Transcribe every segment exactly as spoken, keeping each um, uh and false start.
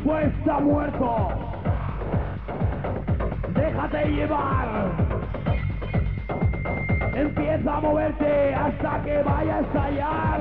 pues está muerto. Déjate llevar. Empieza a moverte hasta que vaya a estallar.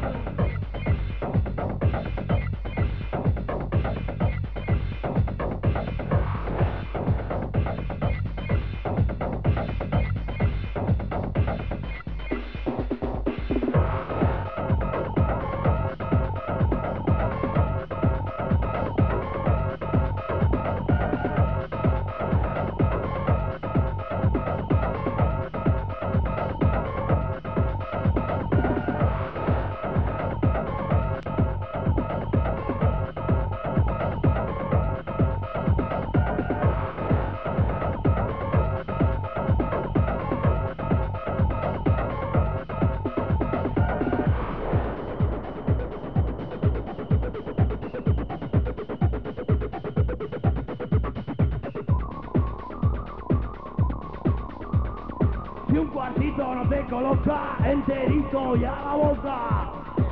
Si un cuartito no te coloca enterito ya la boca.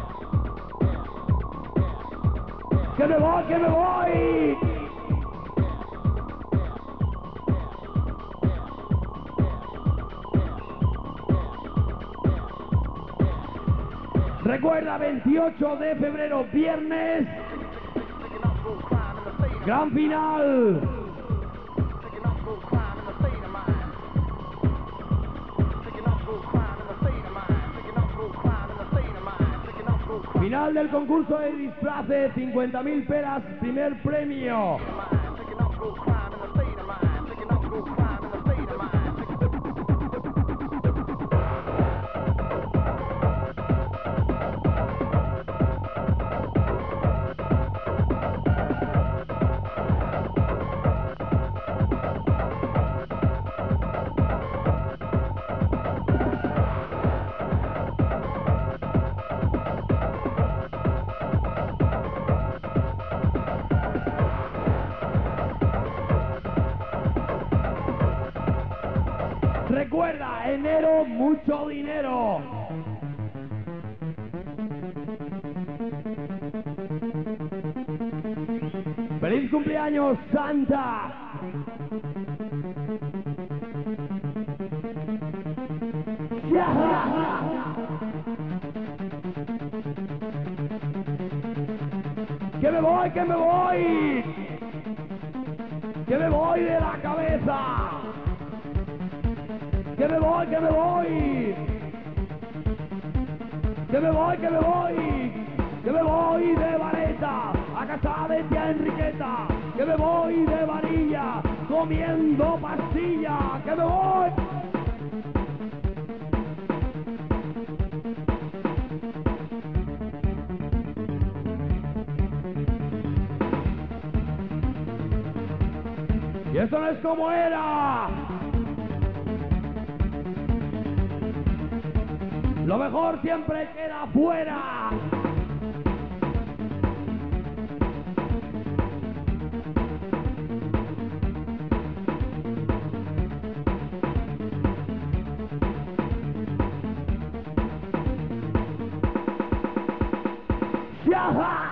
¡Que me voy, que me voy! Recuerda, veintiocho de febrero, viernes, gran final. Final del concurso de disfraces, cincuenta mil pelas, primer premio. Recuerda, enero, mucho dinero. ¡Feliz cumpleaños, Santa! ¡Que me voy, que me voy! ¡Que me voy de la cabeza! ¡Que me voy, que me voy! ¡Que me voy, que me voy! ¡Que me voy de vareta a casa de tía Enriqueta! ¡Que me voy de varilla comiendo pastilla! ¡Que me voy! ¡Y esto no es como era! Lo mejor siempre queda fuera. ¡Yaja!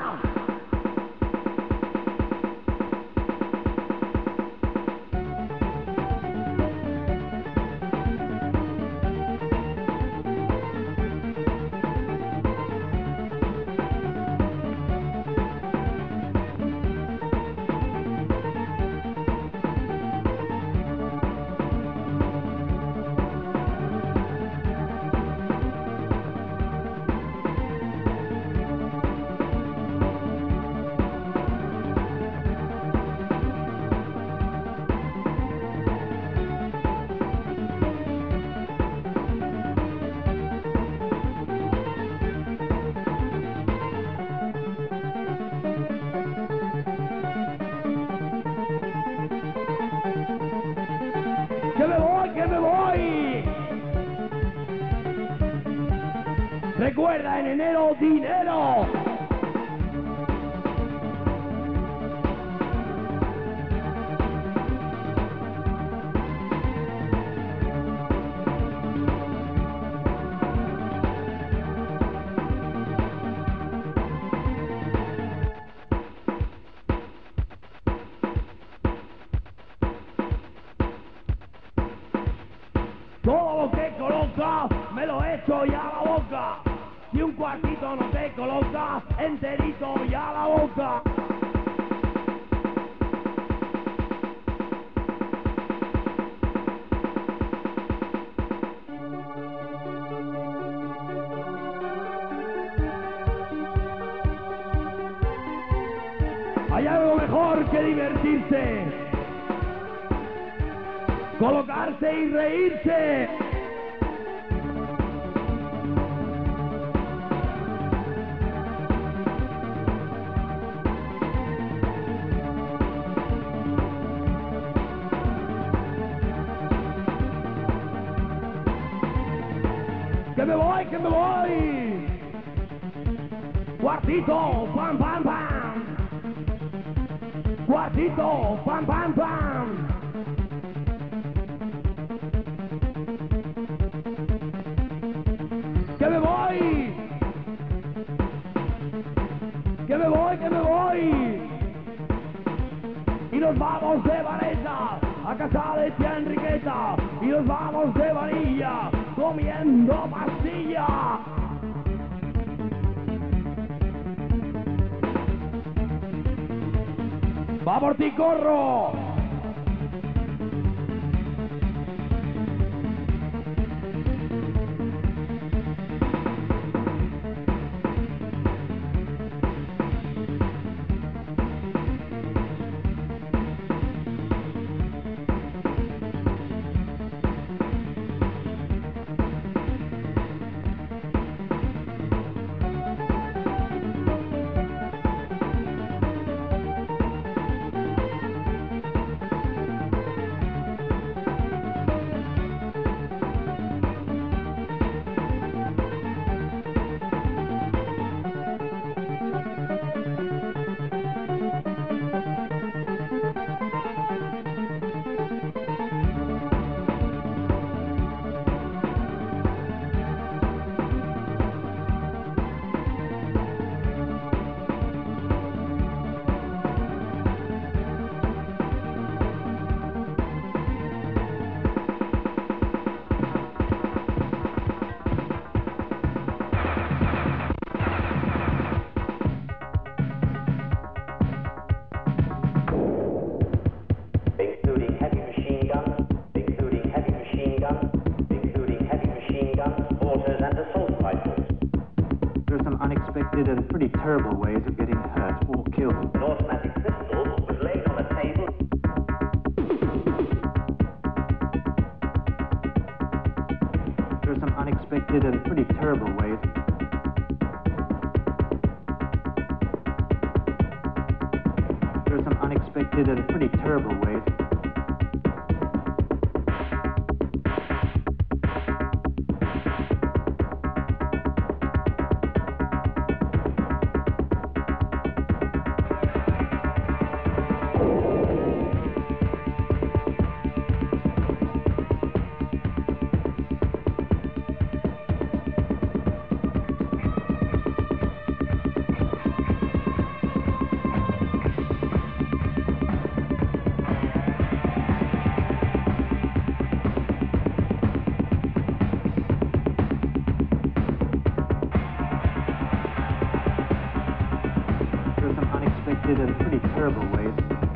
¡Que me voy, que me voy! Recuerda, en enero, dinero. Todo lo que coloca me lo echo ya a la boca. Si un cuartito no te coloca, enterito ya a la boca. Hay algo mejor que divertirse, colocarse y reírse. Que me voy, que me voy. Cuartito, pam, pam, pam. Cuartito, pam, pam, pam. Que me voy. Que me voy, que me voy. Y nos vamos de vareta a casa de tía Enriqueta. Y nos vamos de varilla comiendo pastilla. ¡Va por ti, corro! And pretty terrible ways of getting hurt or killed. An automatic pistol was laid on a table. There are some unexpected and pretty terrible ways. There are some unexpected and pretty terrible ways. And pretty terrible ways.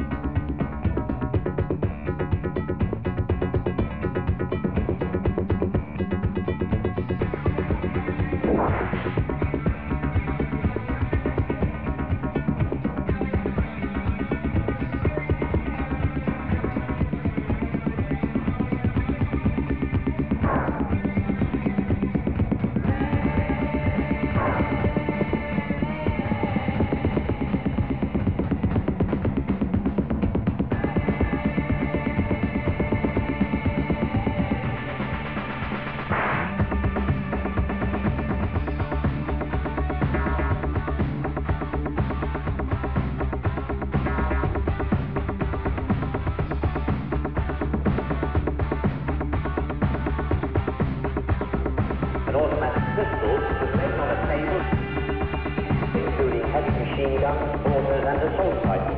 An automatic pistol was laid on a table, including heavy machine guns, mortars, and assault rifles.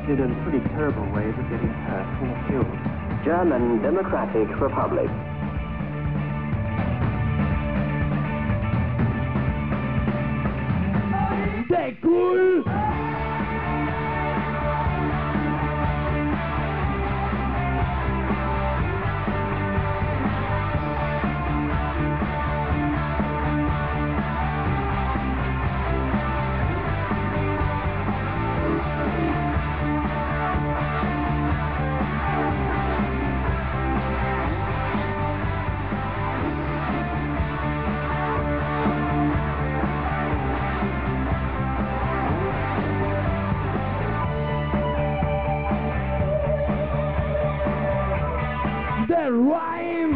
considered pretty terrible ways of getting hurt or killed. German Democratic Republic. ¡De cool! The rhyme.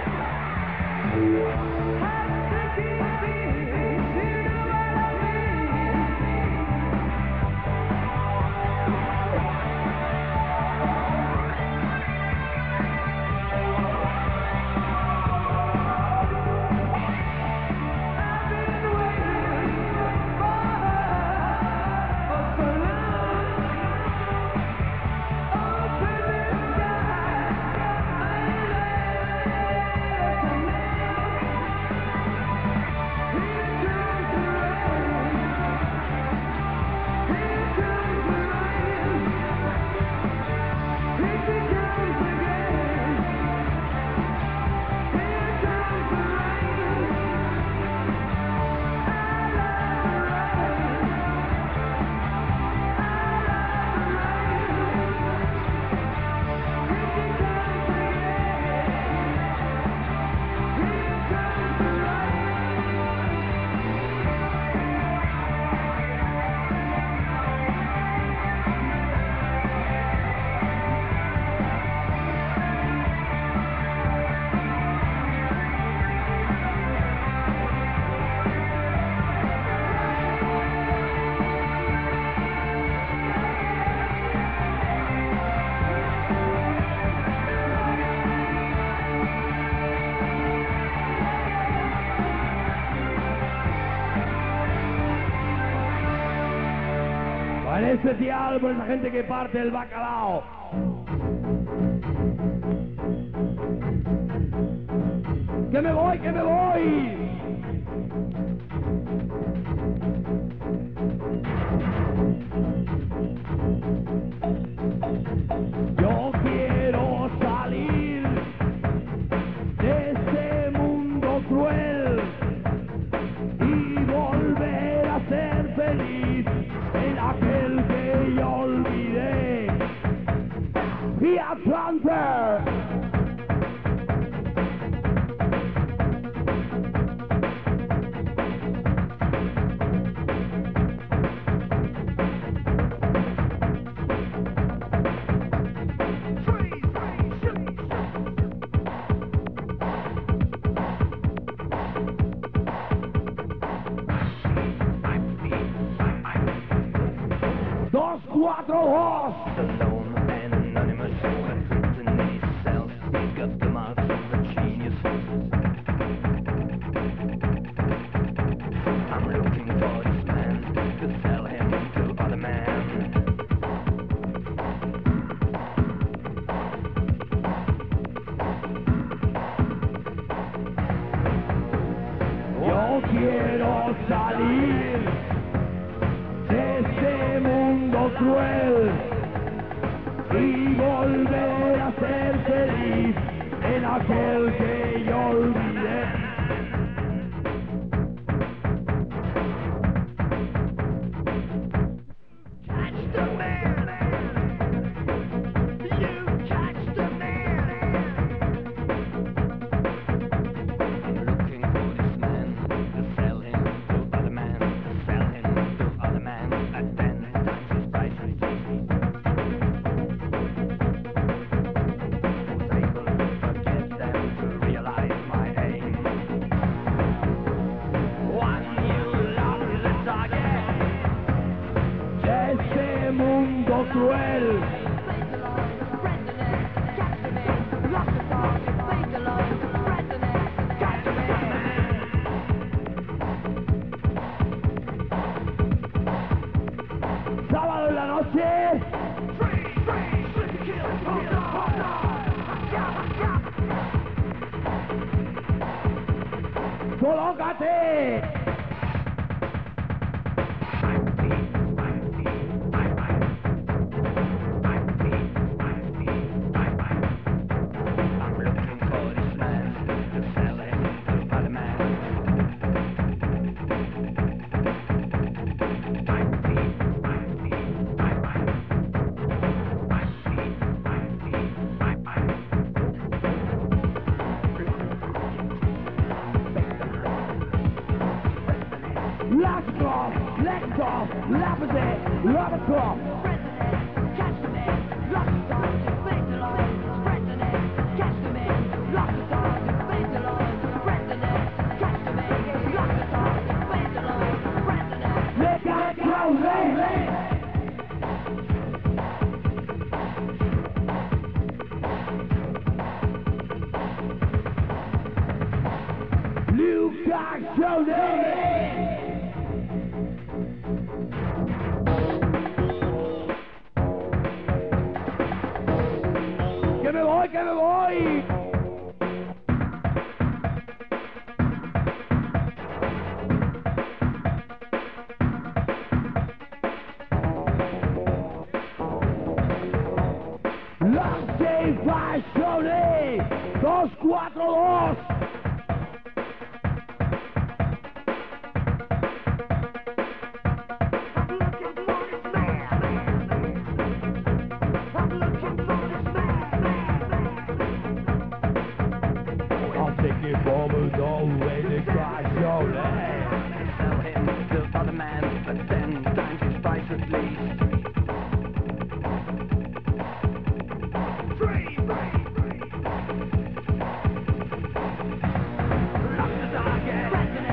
En especial por esa gente que parte el bacalao. ¡Que me voy, que me voy! Yo quiero salir de este mundo cruel y volver a ser feliz en aquel que yo olvidé. Y Atlanta. Dos, cuatro, dos. Alone and anonymous, within himself, he's got the marks of a genius. I'm looking for this man to sell him to other man. Yo quiero salir de este mundo cruel y volver a ser feliz en aquel que yo olvidé. Catch the man! You catch the man! I'm looking for this man to sell him to other man, to sell him to other man at ten times his price. Who's able to forget them to realize my aim? One you love the target. De este mundo cruel sábado en la noche ¡Mójate! I'm looking for this man to sell him to other man. Laskov, Lektov, Lapide, Robotov. Luka Jones! ¡Que me voy, que me voy! La Salvazione! dos cuatro dos! Vamos away the Cassione. Sell him to other man at ten times his price at least. Free, free, free. Lock the target.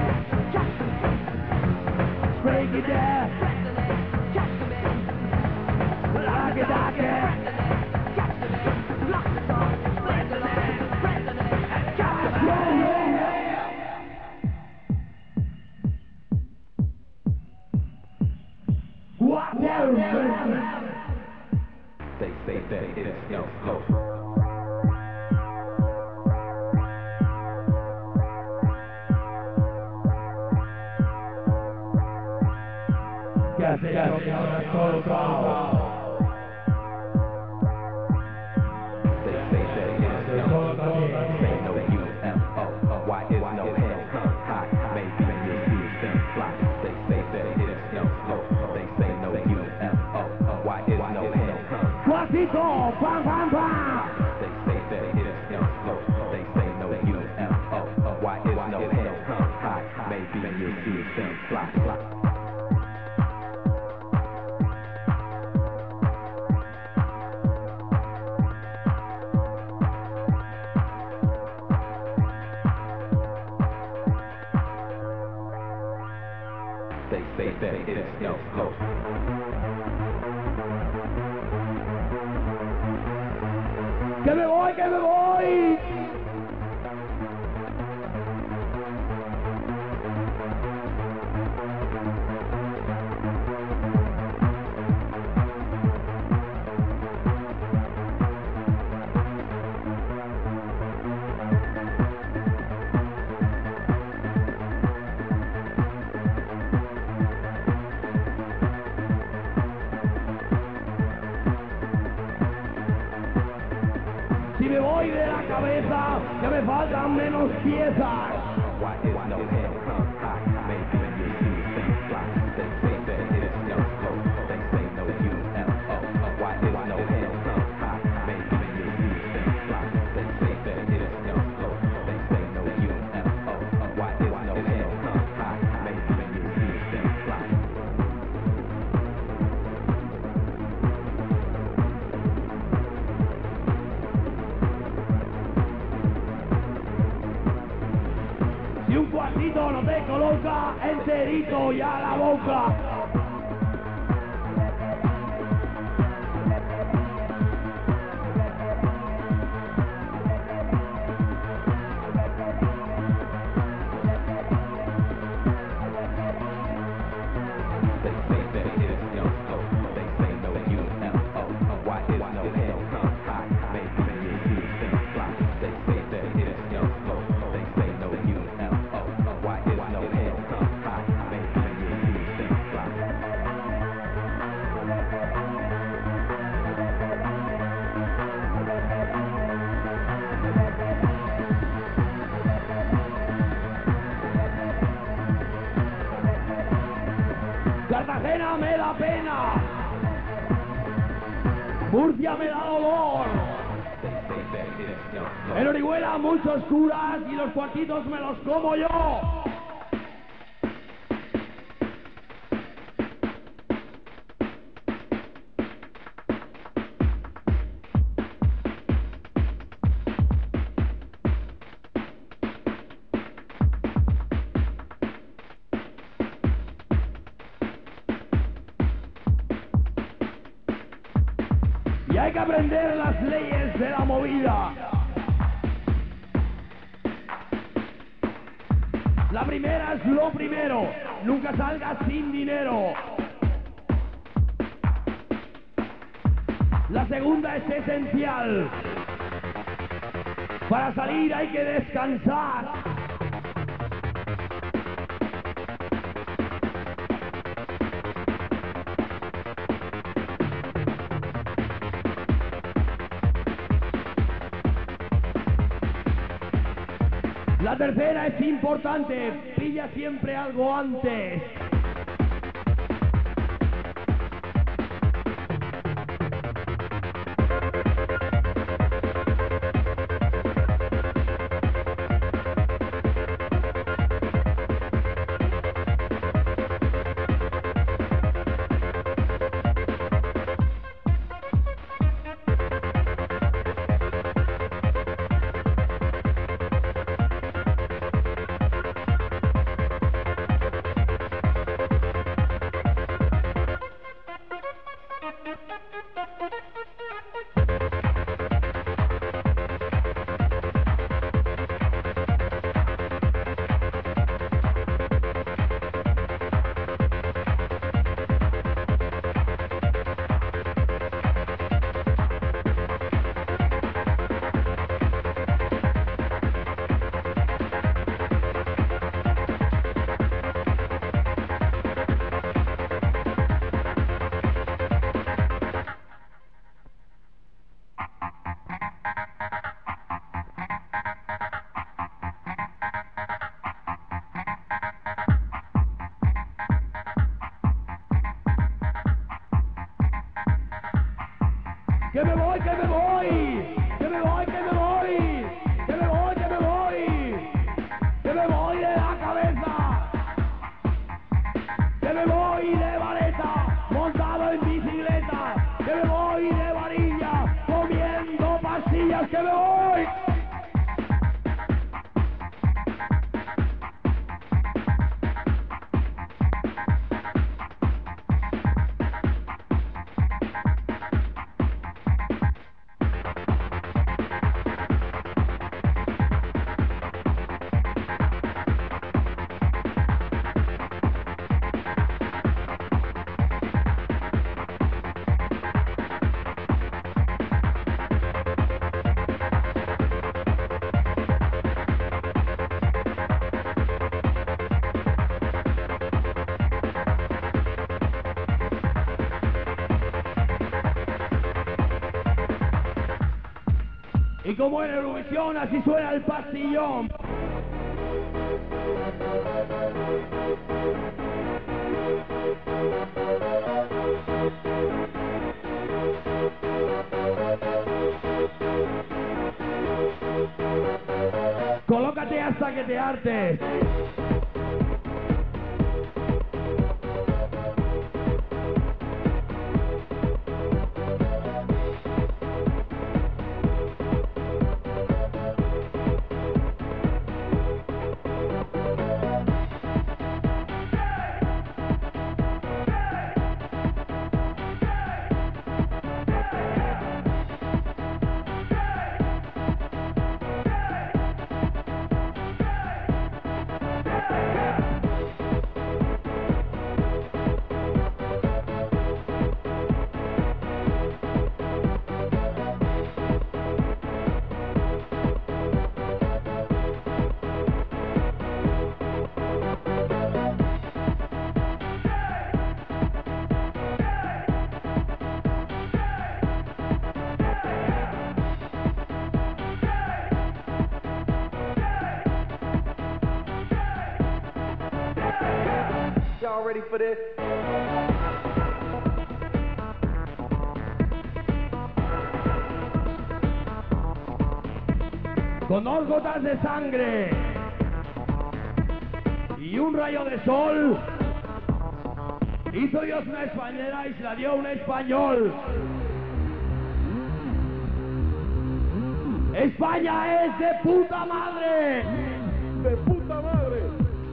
Break it down. Lock it, lock it. They say that it's no slow. Ya se ya se ahora colocado. They say that it's no slow. Say no U F O. Why is no head high? Maybe you see them fly. They say that it's no slow. They say no U F O. Why is no head high? Guasito, pam pam pam. They say that it's no slow. They say no U F O. Why is no head high? Maybe you see them fly. They say that it's no slow. Que me voy, que me voy. Si me voy de la cabeza, que me faltan menos piezas. Why is no head high? Maybe you see them fly. They say that it's no slow. They say no U F O. Why is no head high? Maybe you see them fly. They say that it's no slow. They say no U F O. Why is no head high? Maybe you see them fly. Si un cuartito no te coloca enterito ya la boca. They say that it's no slow. They say no U F O. Why is no head high? Maybe you see them fly. They say that it's no slow. They say no U F O. Why is Cartagena me da pena. Murcia me da dolor. En Orihuela muchos curas y los cuartitos me los como yo. Y hay que aprender las leyes de la movida. La primera es lo primero, nunca salgas sin dinero. La segunda es esencial. Para salir hay que descansar. La tercera es importante, pilla siempre algo antes. ¡Que me voy, que me voy! ¡Que me voy, que me voy! ¡Que me voy, que me voy! ¡Que me voy de la cabeza! ¡Que me voy de vareta! Montado en bicicleta. ¡Que me voy de varilla! Comiendo pastillas. ¡Que me voy! Y como en Eurovisión, así suena el pastillón. Colócate hasta que te hartes. Y'all ready for this? con dos gotas de sangre y un rayo de sol, hizo Dios una española y se la dio a un español. España es de puta madre. De puta madre.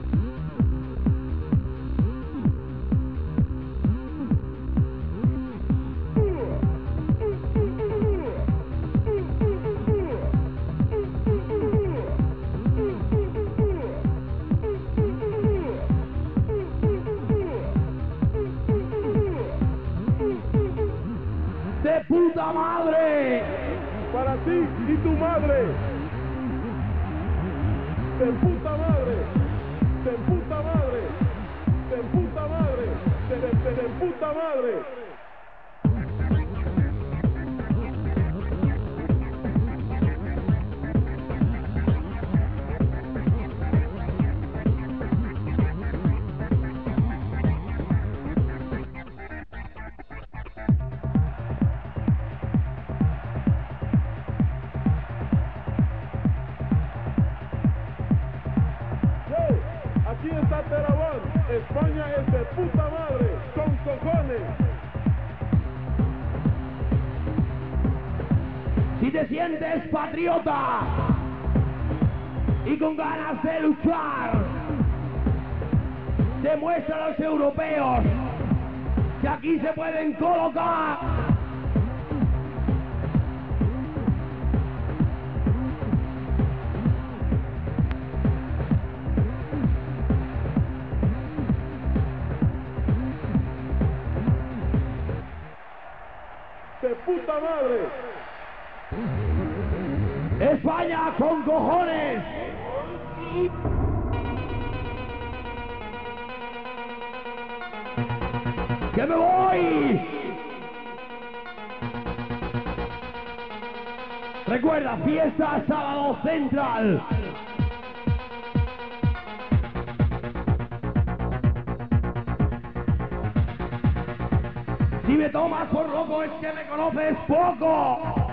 De puta madre. Para ti y tu madre. De puta madre. De puta madre. De puta madre. De, de, de, de puta madre. Aquí está Terabán, España es de puta madre, con cojones. Si te sientes patriota y con ganas de luchar, demuestra a los europeos que aquí se pueden colocar. De puta madre. España con cojones. ¡Que me voy! Recuerda, fiesta sábado central. Si me tomas por loco es que me conoces poco.